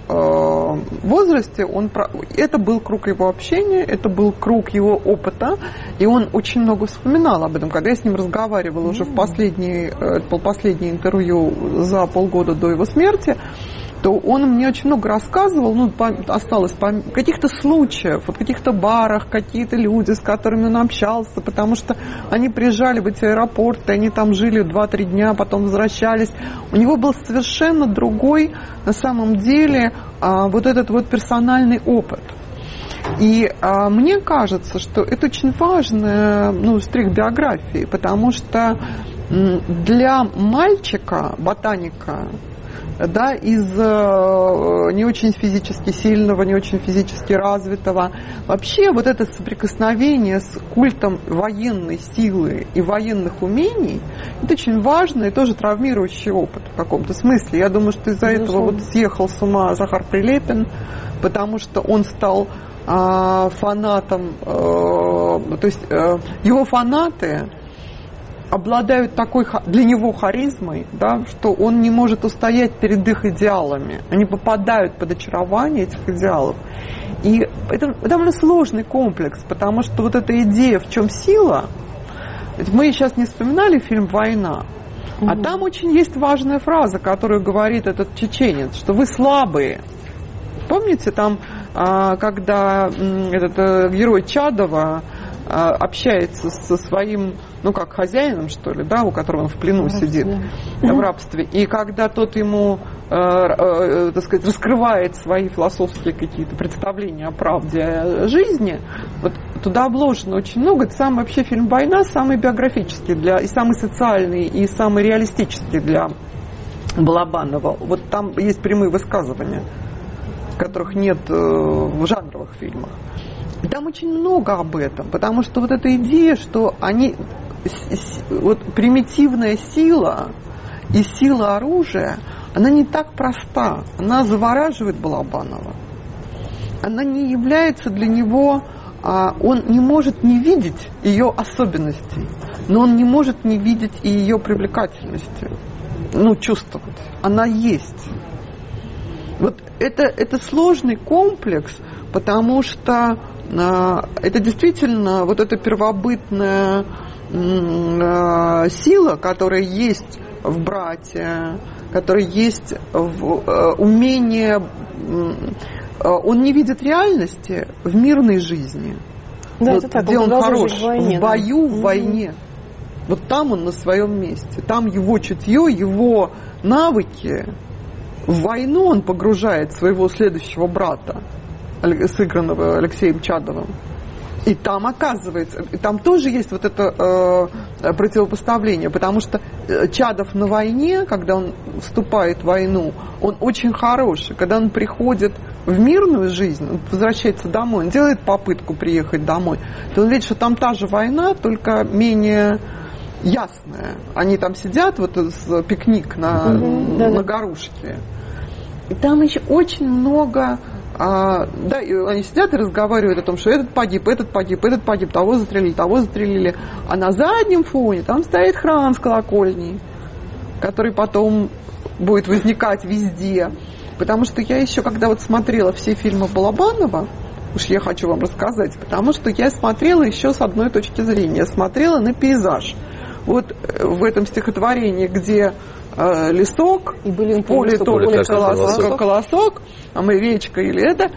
э, возрасте, он, это был круг его общения, это был круг его опыта, и он очень много вспоминал об этом. Когда я с ним разговаривала уже в последнее, последнее интервью за полгода до его смерти, то он мне очень много рассказывал, ну, осталось каких-то случаев, вот каких-то барах, какие-то люди, с которыми он общался, потому что они приезжали в эти аэропорты, они там жили два-три дня, потом возвращались. У него был совершенно другой, на самом деле, вот этот вот персональный опыт. И а, мне кажется, что это очень важный, ну, штрих биографии, потому что для мальчика, ботаника, да, из э, не очень физически сильного, не очень физически развитого. Вообще вот это соприкосновение с культом военной силы и военных умений, это очень важный и тоже травмирующий опыт в каком-то смысле. Я думаю, что из-за этого вот съехал с ума Захар Прилепин, потому что он стал э, фанатом, э, то есть э, его фанаты обладают такой для него харизмой, да, что он не может устоять перед их идеалами. Они попадают под очарование этих идеалов. И это довольно сложный комплекс, потому что вот эта идея, в чем сила, ведь мы сейчас не вспоминали фильм «Война», а mm-hmm. там очень есть важная фраза, которую говорит этот чеченец, что вы слабые. Помните, там, когда этот герой Чадова общается со своим, ну, как хозяином, что ли, да, у которого он в плену в сидит, да, в рабстве. И когда тот ему, э, э, так сказать, раскрывает свои философские какие-то представления о правде, о жизни, вот туда вложено очень много. Это самый вообще фильм «Война», самый биографический для, и самый социальный, и самый реалистический для Балабанова. Вот там есть прямые высказывания, которых нет э, в жанровых фильмах. И там очень много об этом, потому что вот эта идея, что они, вот примитивная сила и сила оружия, она не так проста, она завораживает Балабанова. Она не является для него, он не может не видеть ее особенностей, но он не может не видеть и ее привлекательности, ну, чувствовать. Она есть. Вот это, это сложный комплекс, потому что это действительно вот эта первобытная сила, которая есть в брате, которая есть в умении. Он не видит реальности в мирной жизни. Да, вот это так, где он хорош, в, войне, в бою, да. в войне. Вот там он на своем месте. Там его чутье, его навыки. В войну он погружает своего следующего брата, сыгранного Алексеем Чадовым. И там оказывается, и там тоже есть вот это э, противопоставление, потому что Чадов на войне, когда он вступает в войну, он очень хороший. Когда он приходит в мирную жизнь, он возвращается домой, он делает попытку приехать домой, то он видит, что там та же война, только менее ясная. Они там сидят, вот с пикник на, mm-hmm. на да, горушке. И там еще очень много... А, да, и они сидят и разговаривают о том, что этот погиб, этот погиб, этот погиб, того застрелили, того застрелили. А на заднем фоне там стоит храм с колокольней, который потом будет возникать везде. Потому что я еще, когда вот смотрела все фильмы Балабанова, уж я хочу вам рассказать, потому что я смотрела еще с одной точки зрения. Я смотрела на пейзаж. Вот в этом стихотворении, где э, лесок, и были поле только колосок, колосок, а мы речка или это.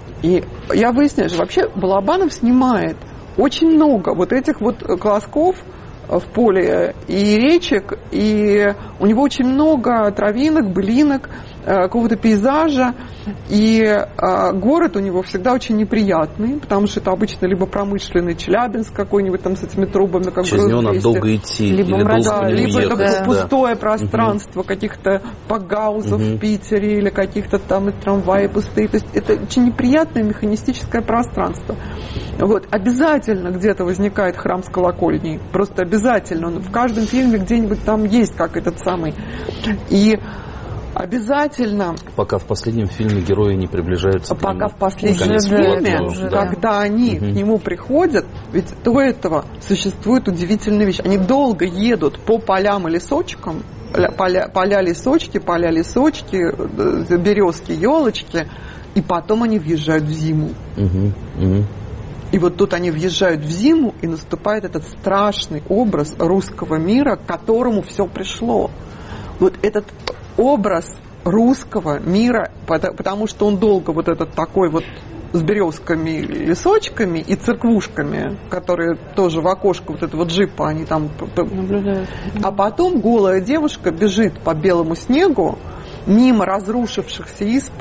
И я выясняю, что вообще Балабанов снимает очень много вот этих вот колосков в поле и речек, и у него очень много травинок, былинок, какого-то пейзажа, и а, город у него всегда очень неприятный, потому что это обычно либо промышленный Челябинск какой-нибудь там с этими трубами, как через него надо долго идти, либо, или долго да, либо ехать, это да. пустое пространство, угу. каких-то погаузов угу. в Питере, или каких-то там и трамваи пустые, то есть это очень неприятное механистическое пространство. Вот. Обязательно где-то возникает храм с колокольней, просто обязательно, он в каждом фильме где-нибудь там есть, как этот самый, и обязательно... Пока в последнем фильме герои не приближаются Пока к нему. в последнем фильме, уже, да. когда они угу. к нему приходят, ведь до этого существует удивительная вещь. Они долго едут по полям и лесочкам, поля, поля лесочки, поля лесочки, березки, елочки, и потом они въезжают в зиму. Угу. Угу. И вот тут они въезжают в зиму, и наступает этот страшный образ русского мира, к которому все пришло. Вот этот образ русского мира, потому что он долго вот этот такой вот с березками, лесочками и церквушками, которые тоже в окошко вот этого джипа, они там наблюдают. А потом голая девушка бежит по белому снегу мимо разрушившихся изб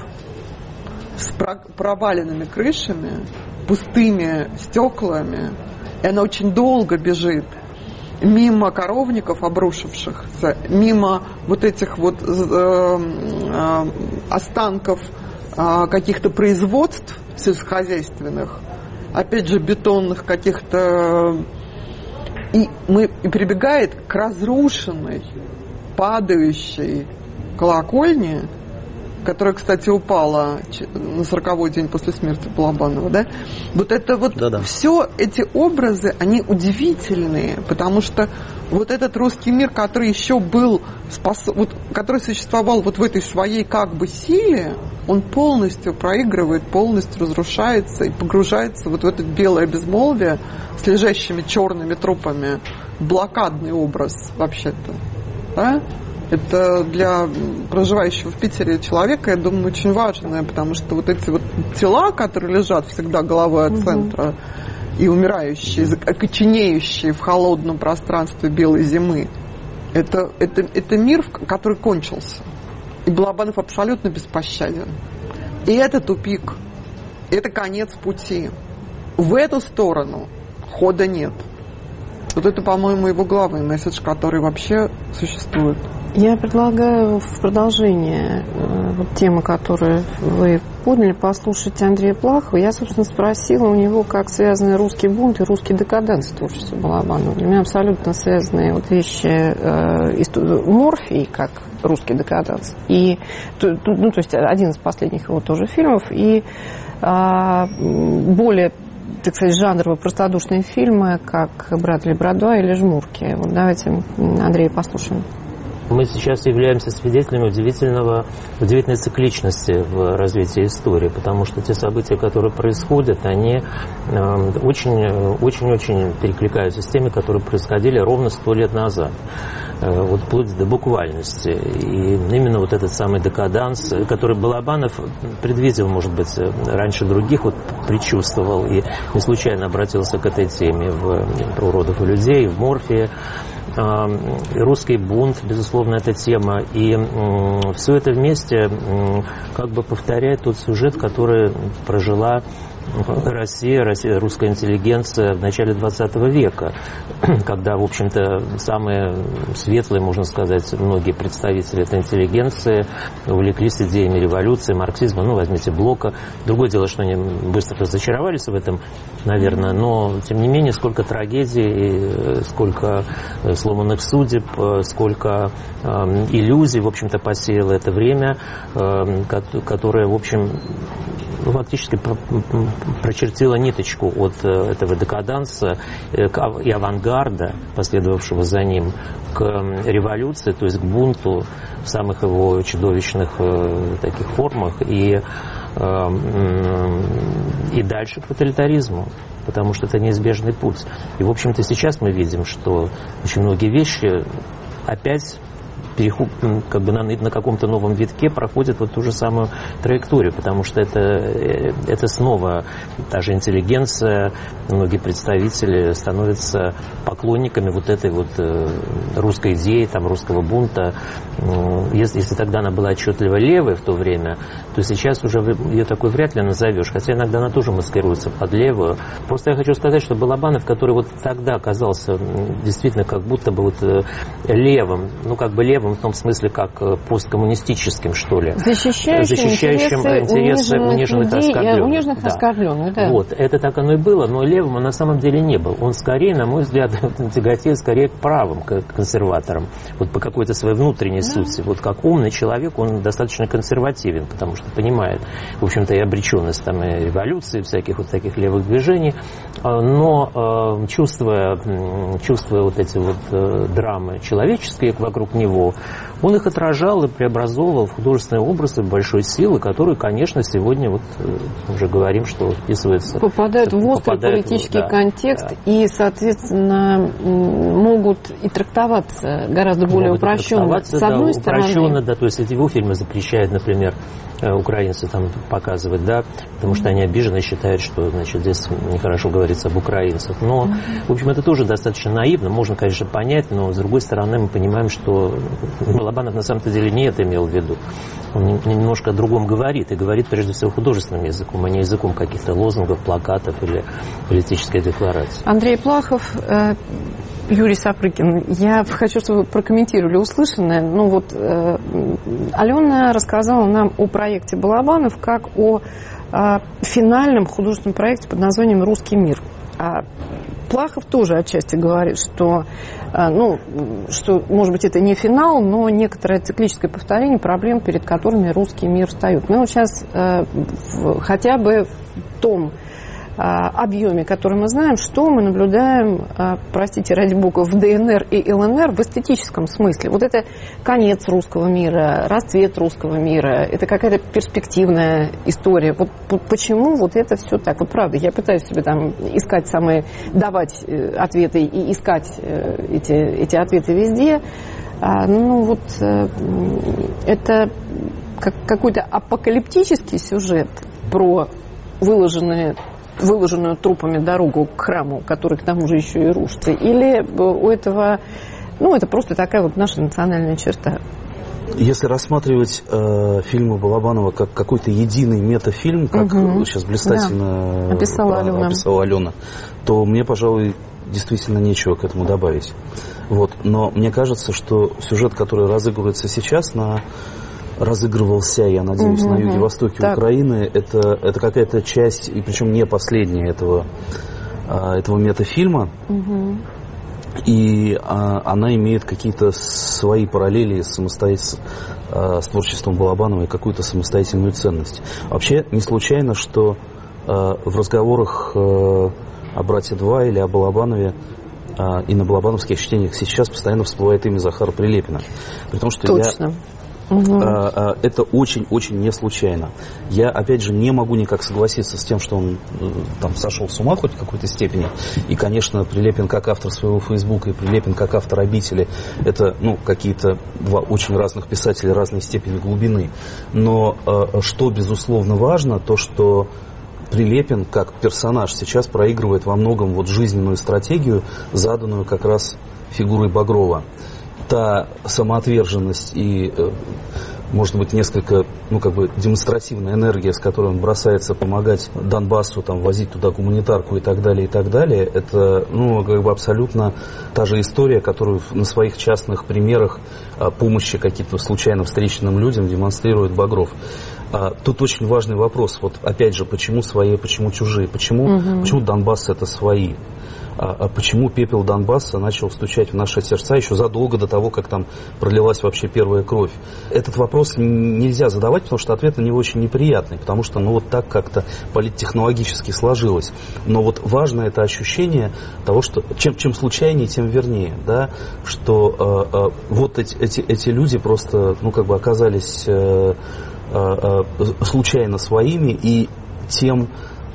с проваленными крышами, пустыми стеклами, и она очень долго бежит мимо коровников обрушившихся, мимо вот этих вот э, э, останков э, каких-то производств сельскохозяйственных, опять же бетонных каких-то, и мы и прибегает к разрушенной, падающей колокольне, которая, кстати, упала на сороковой день после смерти Балабанова, да? Вот это вот Да-да. все эти образы, они удивительные, потому что вот этот русский мир, который еще был, спос... вот, который существовал вот в этой своей как бы силе, он полностью проигрывает, полностью разрушается и погружается вот в это белое безмолвие с лежащими черными трупами. Блокадный образ вообще-то, да? Это для проживающего в Питере человека, я думаю, очень важное, потому что вот эти вот тела, которые лежат всегда головой от центра, угу. и умирающие, окоченеющие в холодном пространстве белой зимы, это, это, это мир, который кончился. И Балабанов абсолютно беспощаден. И это тупик, это конец пути. В эту сторону хода нет. Вот это, по-моему, его главный месседж, который вообще существует. Я предлагаю в продолжение э, вот, темы, которую вы подняли, послушать Андрея Плахова. Я, собственно, спросила у него, как связаны русский бунт и русский декаданс с творчеством Балабанова. Для меня абсолютно связанные вот вещи э, Морфий, как русский декаданс, и, ну, то есть один из последних его тоже фильмов, и э, более, так сказать, жанрово простодушные фильмы, как «Братли Бродвай» или «Жмурки». Вот давайте Андрея послушаем. Мы сейчас являемся свидетелями удивительного, удивительной цикличности в развитии истории, потому что те события, которые происходят, они очень-очень перекликаются с теми, которые происходили ровно сто лет назад. Вот вплоть до буквальности. И именно вот этот самый декаданс, который Балабанов предвидел, может быть, раньше других, вот предчувствовал и не случайно обратился к этой теме в «Про уродов и людей», в «Морфии». Русский бунт, безусловно, эта тема. И все это вместе как бы повторяет тот сюжет, который прожила Россия, Россия, русская интеллигенция в начале двадцатого века, когда, в общем-то, самые светлые, можно сказать, многие представители этой интеллигенции увлеклись идеями революции, марксизма, ну, возьмите Блока. Другое дело, что они быстро разочаровались в этом, наверное, но, тем не менее, сколько трагедий, сколько сломанных судеб, сколько э, иллюзий, в общем-то, посеяло это время, э, которое, в общем, фактически прочертила ниточку от этого декаданса и авангарда, последовавшего за ним, к революции, то есть к бунту в самых его чудовищных таких формах и, и дальше к тоталитаризму, потому что это неизбежный путь. И, в общем-то, сейчас мы видим, что очень многие вещи опять переход, как бы на, на каком-то новом витке проходит вот ту же самую траекторию, потому что это, это снова та же интеллигенция, многие представители становятся поклонниками вот этой вот русской идеи, там, русского бунта. Если, если тогда она была отчетливо левой в то время, то сейчас уже ее такой вряд ли назовешь, хотя иногда она тоже маскируется под левую. Просто я хочу сказать, что Балабанов, который вот тогда оказался действительно как будто бы вот левым, ну как бы левым в том смысле, как посткоммунистическим, что ли. Защищающим, защищающим интересы, интересы униженных, униженных и оскорбленных. Униженных, да. оскорбленных, да. Вот, это так оно и было, но левым он на самом деле не был. Он скорее, на мой взгляд, тяготеет скорее к правым, к консерваторам. Вот по какой-то своей внутренней да. сути. Вот как умный человек, он достаточно консервативен, потому что понимает, в общем-то, и обреченность там, и революции, всяких вот таких левых движений. Но чувствуя, чувствуя вот эти вот драмы человеческие вокруг него, он их отражал и преобразовывал в художественные образы большой силы, которые, конечно, сегодня, вот уже говорим, что вписываются... Попадают в острый попадают политический в, да, контекст да. и, соответственно, могут и трактоваться гораздо более могут упрощенно. С да, одной стороны... Упрощенно, да, то есть эти его фильмы запрещают, например, украинцы там показывать, да, потому что они обижены и считают, что, значит, здесь нехорошо говорится об украинцах. Но, в общем, это тоже достаточно наивно, можно, конечно, понять, но, с другой стороны, мы понимаем, что Балабанов на самом-то деле не это имел в виду. Он немножко о другом говорит, и говорит, прежде всего, художественным языком, а не языком каких-то лозунгов, плакатов или политической декларации. Андрей Плахов, Юрий Сапрыкин, я хочу, чтобы вы прокомментировали услышанное. Ну вот, э, Алена рассказала нам о проекте Балабанов как о э, финальном художественном проекте под названием «Русский мир». А Плахов тоже отчасти говорит, что, ну, что, может быть, это не финал, но некоторое циклическое повторение проблем, перед которыми русский мир встает. Мы вот сейчас хотя бы в том объеме, который мы знаем, что мы наблюдаем, простите, ради бога, в ДНР и ЛНР в эстетическом смысле. Вот это конец русского мира, расцвет русского мира, это какая-то перспективная история. Вот почему вот это все так? Вот правда, я пытаюсь себе там искать самые, давать ответы и искать эти, эти ответы везде. Ну вот это какой-то апокалиптический сюжет про выложенные выложенную трупами дорогу к храму, который к тому же еще и рушится, или у этого, ну, это просто такая вот наша национальная черта? Если рассматривать э, фильмы Балабанова как какой-то единый метафильм, как угу. сейчас блистательно да. описала, Алена. описала Алена, то мне, пожалуй, действительно нечего к этому добавить. Вот. Но мне кажется, что сюжет, который разыгрывается сейчас на разыгрывался, я надеюсь, угу, на юге-востоке так. Украины, это, это какая-то часть, и причем не последняя этого, этого метафильма. Угу. И а, она имеет какие-то свои параллели самостоятельно с творчеством Балабанова и какую-то самостоятельную ценность. Вообще не случайно, что а, в разговорах а, о «Брате два» или о Балабанове а, и на балабановских чтениях сейчас постоянно всплывает имя Захара Прилепина. При том, что Точно. я... Угу. Это очень-очень не случайно. Я, опять же, не могу никак согласиться с тем, что он там сошел с ума хоть в какой-то степени. И, конечно, Прилепин как автор своего Фейсбука и Прилепин как автор «Обители» — это, ну, какие-то два очень разных писателя разной степени глубины. Но что, безусловно, важно, то, что Прилепин как персонаж сейчас проигрывает во многом вот жизненную стратегию, заданную как раз фигурой Багрова. Та самоотверженность и, может быть, несколько, ну, как бы демонстративная энергия, с которой он бросается помогать Донбассу, там, возить туда гуманитарку и так далее, и так далее, это, ну, как бы абсолютно та же история, которую на своих частных примерах помощи каким-то случайно встреченным людям демонстрирует Багров. Тут очень важный вопрос, вот опять же, почему свои, почему чужие, почему, угу. почему Донбасс это свои? А почему пепел Донбасса начал стучать в наши сердца еще задолго до того, как там пролилась вообще первая кровь? Этот вопрос нельзя задавать, потому что ответ на него очень неприятный, потому что, ну, вот так как-то политтехнологически сложилось. Но вот важно это ощущение того, что чем, чем случайнее, тем вернее, да, что э, э, вот эти, эти, эти люди просто, ну, как бы оказались э, э, случайно своими, и тем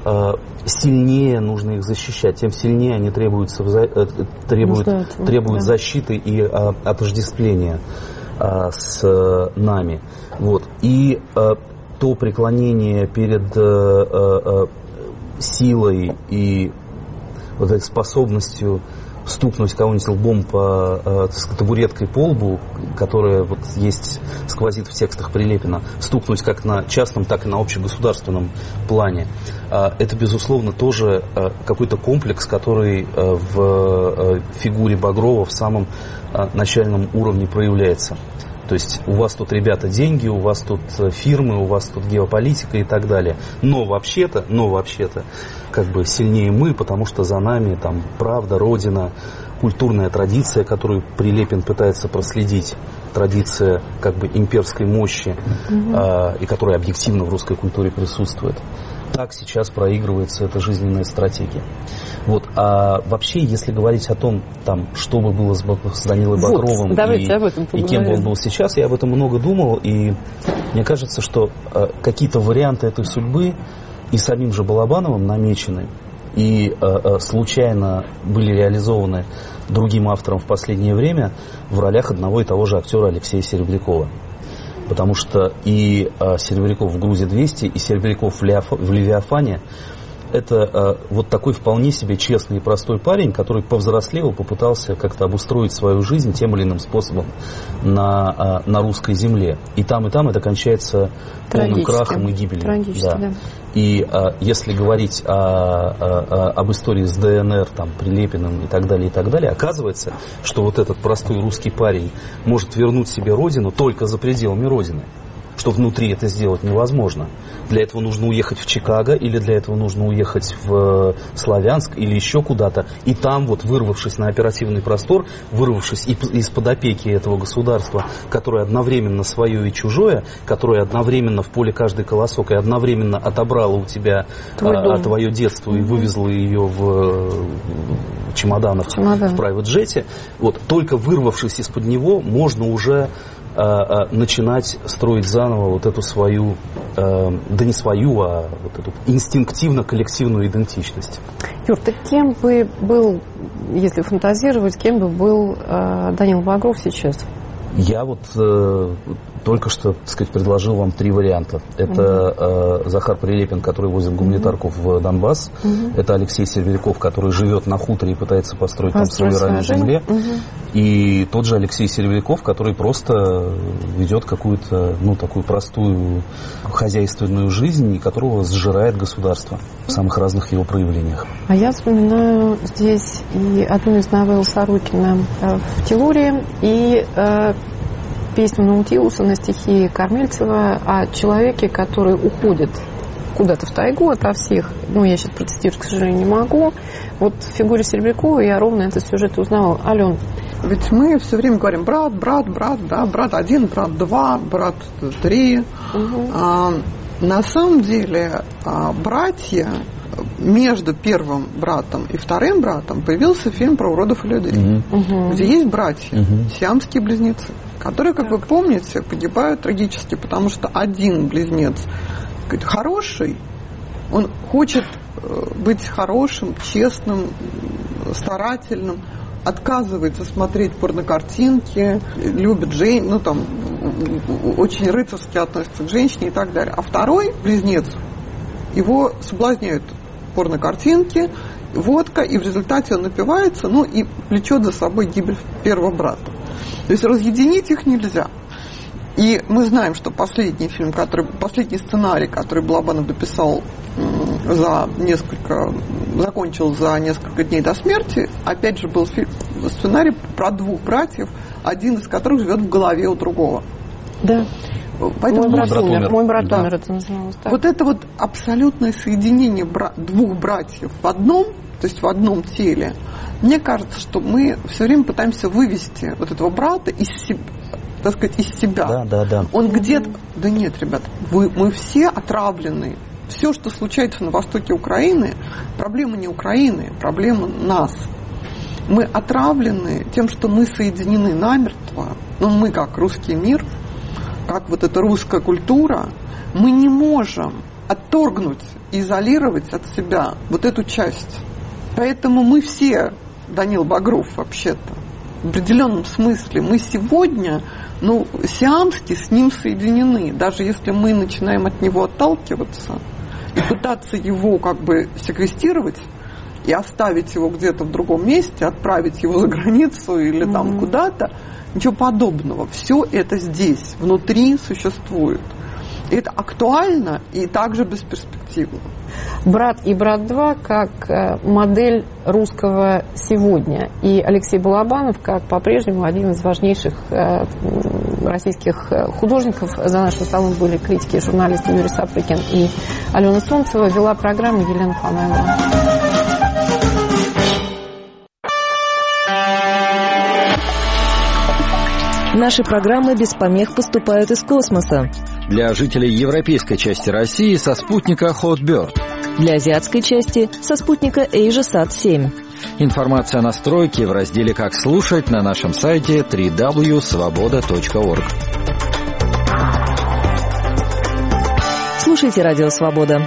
сильнее нужно их защищать, тем сильнее они требуются, требуют, требуют да. защиты и а, отождествления а, с а, нами. Вот. И а, то преклонение перед а, а, силой и вот этой способностью стукнуть кого-нибудь лбом по, э, табуреткой по лбу, которая вот есть, сквозит в текстах Прилепина, стукнуть как на частном, так и на общегосударственном плане. Э, это, безусловно, тоже э, какой-то комплекс, который э, в э, фигуре Багрова в самом э, начальном уровне проявляется. То есть у вас тут, ребята, деньги, у вас тут фирмы, у вас тут геополитика и так далее. Но вообще-то, но вообще-то, как бы сильнее мы, потому что за нами там правда, родина, культурная традиция, которую Прилепин пытается проследить, традиция как бы имперской мощи, угу. э, и которая объективно в русской культуре присутствует. Так сейчас проигрывается эта жизненная стратегия. Вот. А вообще, если говорить о том, там, что бы было с, с Данилой вот, Багровым и, и кем бы он был сейчас, я об этом много думал, и мне кажется, что э, какие-то варианты этой судьбы и самим же Балабановым намечены, и э, э, случайно были реализованы другим автором в последнее время в ролях одного и того же актера Алексея Серебрякова. Потому что и э, Серебряков в «Грузе двести», и Серебряков в, Леоф... в «Левиафане» — это э, вот такой вполне себе честный и простой парень, который повзрослел, попытался как-то обустроить свою жизнь тем или иным способом на, э, на русской земле. И там, и там это кончается полным крахом и гибелью. Да. Да. И э, если говорить о, о, об истории с ДНР, там, Прилепиным и так далее, и так далее, оказывается, что вот этот простой русский парень может вернуть себе родину только за пределами родины. что внутри это сделать невозможно. Для этого нужно уехать в Чикаго, или для этого нужно уехать в Славянск, или еще куда-то. И там, вот, вырвавшись на оперативный простор, вырвавшись из-под опеки этого государства, которое одновременно свое и чужое, которое одновременно в поле каждый колосок и одновременно отобрало у тебя а, твое детство и вывезло ее в чемоданах Чемодан. в private-джете, вот, только вырвавшись из-под него, можно уже а, а, начинать строить заново вот эту свою, а, да не свою, а вот эту инстинктивно-коллективную идентичность. Юр, ты кем бы был, если фантазировать, кем бы был э, Данила Багров сейчас? Я вот э, только что, так сказать, предложил вам три варианта. Это э, Захар Прилепин, который возит гуманитарку в Донбасс. Uh-huh. Это Алексей Серебряков, который живет на хуторе и пытается построить Построить там свой рай на земле. Uh-huh. И тот же Алексей Серебряков, который просто ведет какую-то, ну, такую простую хозяйственную жизнь, и которого сжирает государство в самых разных его проявлениях. А я вспоминаю здесь и одну из новелл Сорокина в «Телуре», и э, песню Наутилуса на стихи Кормильцева о человеке, который уходит куда-то в тайгу ото всех. Ну, я сейчас процитировать, к сожалению, не могу. Вот в фигуре Серебрякова я ровно этот сюжет узнала. Ален. Ведь мы все время говорим брат, брат, брат, да, брат один, брат два, брат три. Угу. А, на самом деле а, братья, между первым братом и вторым братом появился фильм про уродов и людей, угу. где есть братья, угу. сиамские близнецы, которые, как вы помните, погибают трагически, потому что один близнец хороший, он хочет быть хорошим, честным, старательным, отказывается смотреть порнокартинки, любит женщин, ну там очень рыцарски относится к женщине и так далее. А второй близнец, его соблазняют порнокартинки, водка, и в результате он напивается, ну и влечет за собой гибель первого брата. То есть разъединить их нельзя. И мы знаем, что последний фильм, который, последний сценарий, который Балабанов дописал за несколько, закончил за несколько дней до смерти, опять же был фильм, сценарий про двух братьев, один из которых живет в голове у другого. Да. Поэтому мой брат умер. Мой брат да. умер, это называлось так. Вот это вот абсолютное соединение бра- двух братьев в одном, то есть в одном теле, мне кажется, что мы все время пытаемся вывести вот этого брата из себя, так сказать, из себя. Да, да, да. Он где-то... Да нет, ребят, вы, мы все отравлены. Все, что случается на востоке Украины, проблема не Украины, проблема нас. Мы отравлены тем, что мы соединены намертво. Ну, мы как русский мир, как вот эта русская культура, мы не можем отторгнуть, изолировать от себя вот эту часть. Поэтому мы все, Данил Багров вообще-то, в определенном смысле, мы сегодня, ну, сиамски с ним соединены. Даже если мы начинаем от него отталкиваться и пытаться его как бы секвестировать и оставить его где-то в другом месте, отправить его за границу или mm-hmm. там куда-то, ничего подобного. Все это здесь, внутри существует. И это актуально и также бесперспективно. «Брат» и «Брат два» как модель русского сегодня. И Алексей Балабанов как по-прежнему один из важнейших российских художников. За нашим столом были критики и журналисты Юрий Сапрыкин и Алена Солнцева. Вела программу Елена Фанайлова. Наши программы без помех поступают из космоса. Для жителей европейской части России со спутника Hotbird. Для азиатской части со спутника AsiaSat семь. Информация о настройке в разделе «Как слушать» на нашем сайте дабл-ю дабл-ю дабл-ю точка свобода точка орг. Слушайте Радио Свобода.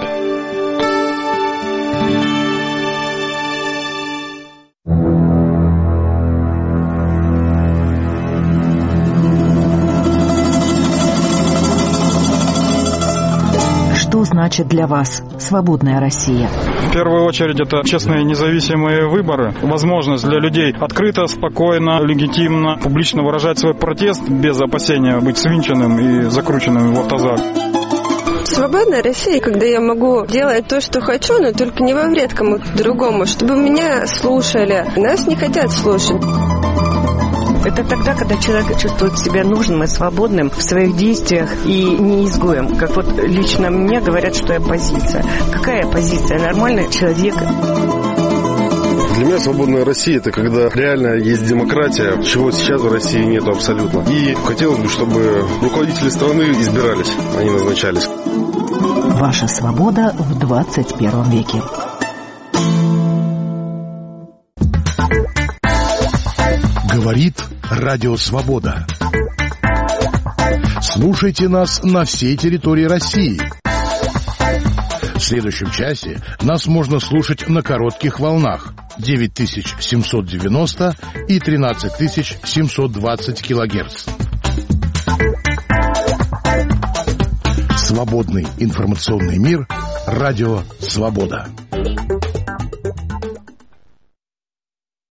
Что значит для вас свободная Россия? В первую очередь это честные независимые выборы, возможность для людей открыто, спокойно, легитимно, публично выражать свой протест без опасения быть свинченным и закрученным в автозак. Свободная Россия, когда я могу делать то, что хочу, но только не во вред кому-то другому, чтобы меня слушали. Нас не хотят слушать. Это тогда, когда человек чувствует себя нужным и свободным в своих действиях и не изгоем. Как вот лично мне говорят, что я оппозиция. Какая оппозиция? Нормальный человек. Для меня свободная Россия – это когда реально есть демократия, чего сейчас в России нету абсолютно. И хотелось бы, чтобы руководители страны избирались, а не назначались. Ваша свобода в двадцать первом веке. Говорит Радио Свобода. Слушайте нас на всей территории России. В следующем часе нас можно слушать на коротких волнах девять тысяч семьсот девяносто и тринадцать тысяч семьсот двадцать килогерц. Свободный информационный мир. Радио Свобода.